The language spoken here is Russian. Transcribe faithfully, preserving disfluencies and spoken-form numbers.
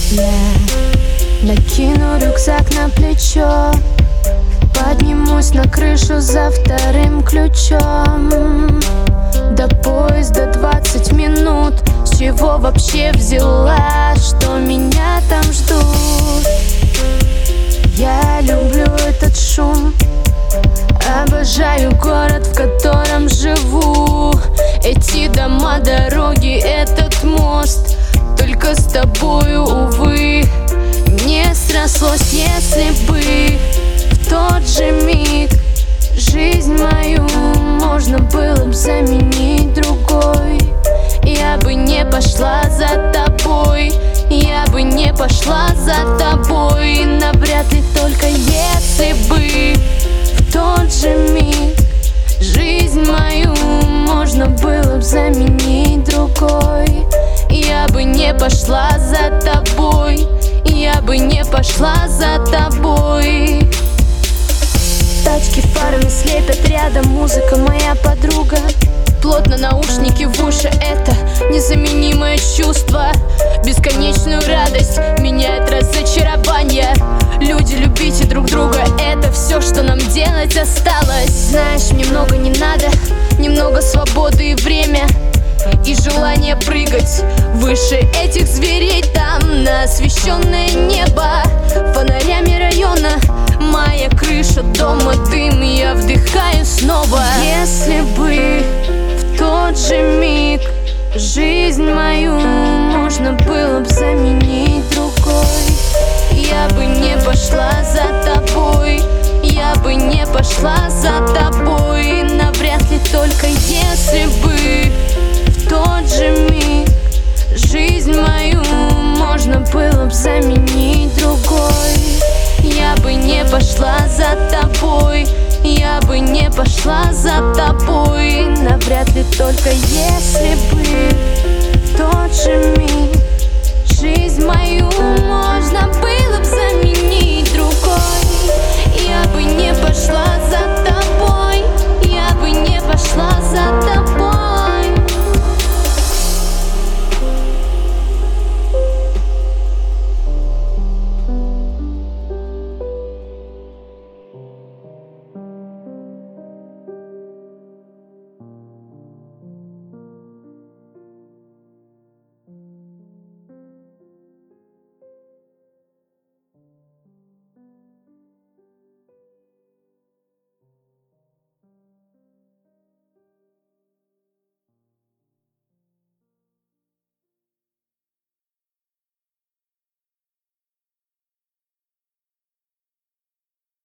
Я накину рюкзак на плечо, поднимусь на крышу за вторым ключом. До поезда двадцать минут. С чего вообще взяла, что меня там ждут? Я люблю этот шум, обожаю город, в котором живу. Эти дома, дороги, этот мост, только с тобою, увы, не срослось. Если бы в тот же миг жизнь мою можно было бы заменить другой, я бы не пошла за тобой, я бы не пошла за тобой. Навряд ли только если бы в тот же миг жизнь мою можно было бы заменить другой, я бы не пошла за тобой, я бы не пошла за тобой. Тачки фарами слепят рядом, музыка моя подруга. Плотно наушники в уши, это незаменимое чувство. Бесконечную радость меняет разочарование. Люди, любите друг друга, это все, что нам делать осталось. Знаешь, мне много не надо, немного свободы и время, и желание прыгать выше этих зверей. Там на освещенное небо фонарями района, моя крыша дома, дым, я вдыхаю снова. Если бы в тот же миг жизнь мою можно было бы заменить другой, я бы не пошла за тобой, я бы не пошла за тобой. Навряд ли только если бы в тот же миг жизнь мою можно было бы заменить другой, я бы не пошла за тобой, я бы не пошла за тобой. Навряд ли только если бы в тот же миг